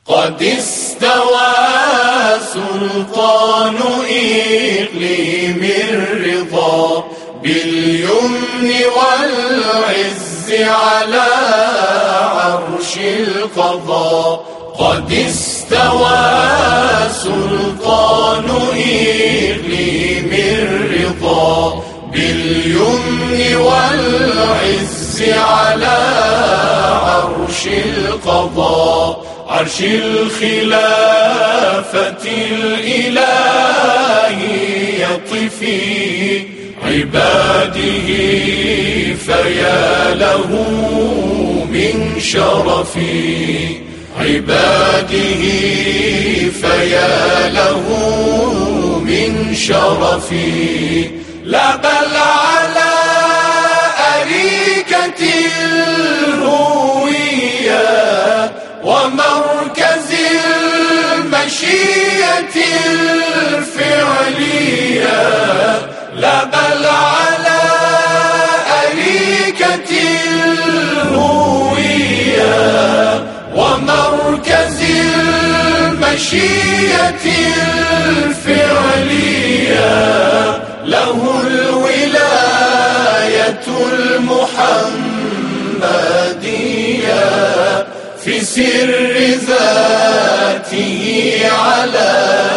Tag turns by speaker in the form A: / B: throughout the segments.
A: قد استوى سلطان إقليم الرضا باليمن والعز على عرش القضاء. قد استوى سلطان إقليم الرضا باليمن والعز على عرش القضاء. عرش الخلافة الإلهي يطفي عباده فيا له من شرف عباده فيا له من شرف. لا بل على أريكة الهوية ومركز المشيئة الفعلية. لا بل على أريكة الهوية ومركز المشيئة الفعلية. له الولاية المحمدية في سر ذاته على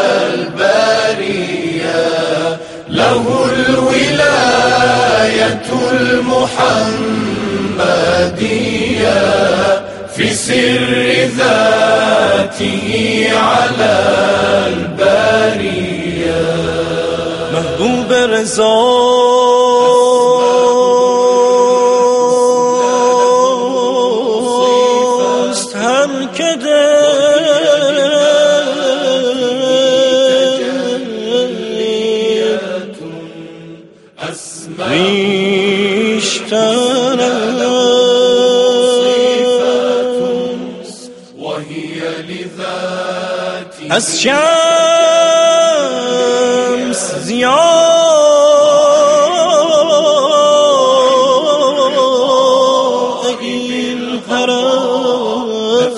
A: البرية. له الولاية المحمدية في سر ذاته على البرية.
B: محبوب رضا از شمس ضیاء این حرم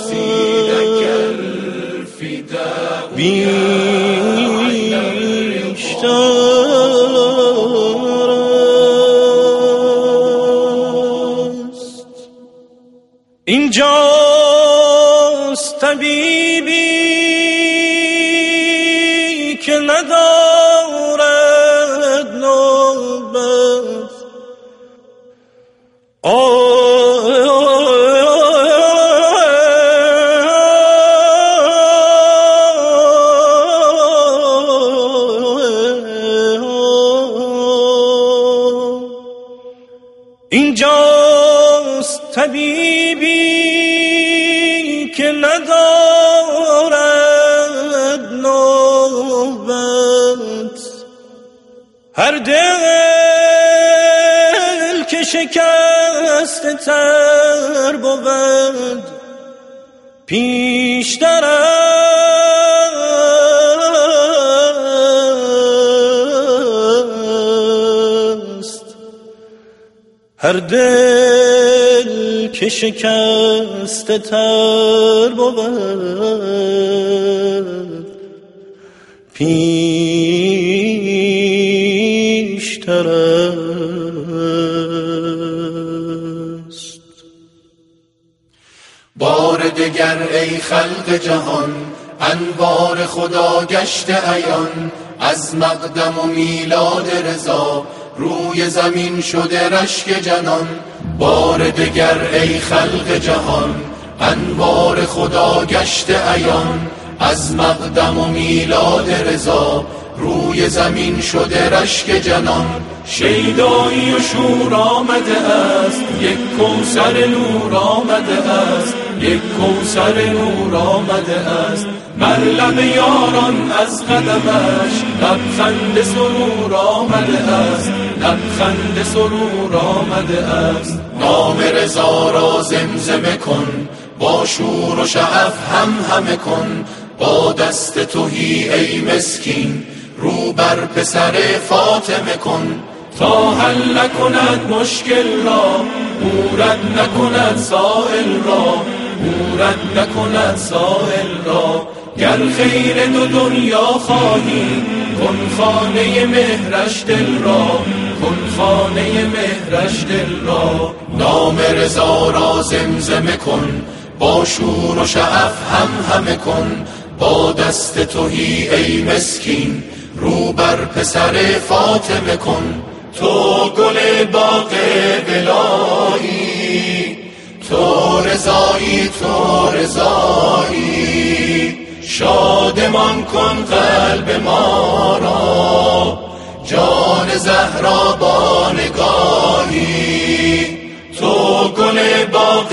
B: بیشتر است. اینجاست طبیبی که ندارد نوبت. اینجاست طبیبی که ندارد نوبت. هر دل که شکسته تر بود پیشتر است. هر دل که شکسته تر بود پیشتر است.
A: بار دگر ای خلق جهان انوار خدا گشته عیان. از مقدم و میلاد رضا روی زمین شده رشک جنان. بار دگر ای خلق جهان انوار خدا گشته عیان. از مقدم و میلاد رضا روی زمین شده رشک جنان. شیدایی و شور آمده است یک کوثر نور آمده است یک کوثر نور آمده است. بر لب یاران از قدمش لبخند سرور آمده است لبخند سرور آمده است. نام رضا را زمزمه کن با شور و شعف همه کن. با دست تهی ای مسکین رو بر پسر فاطمه کن. تا حل نکند مشکل را او رد نکند سائل را او رد نکند سائل را. گر خیر دو دنیا خواهی کن خانه مهرش دل را، کن خانه مهرش دل را. نام رضا را زمزمه کن، با شور و شعف همه کن. با دست تویی ای مسکین، رو بر پسر فاطمه کن. تو گل باغ بلایی، تو رضایی، تو رضایی. شادمان کن قلب ما را، جان زهرا با نگاهی. تو گل باغ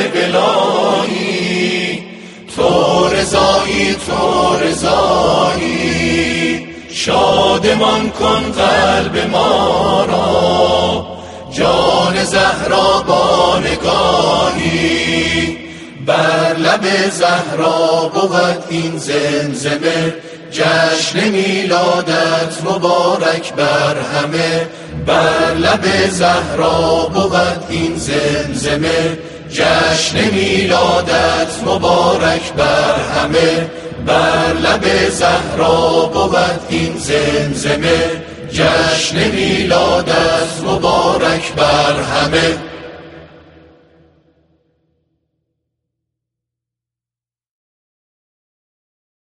A: بلایی، تو رضایی، تو رضایی. شادمان کن قلب ما را، جان زهرا با نگاهی. بر لب زهرا بود این زمزمه، جشن میلادت مبارک بر همه. بر لب زهرا بود این زمزمه، جشن میلادت مبارک بر همه. بر لب زهرا بود این زمزمه، جشن میلادت مبارک بر همه.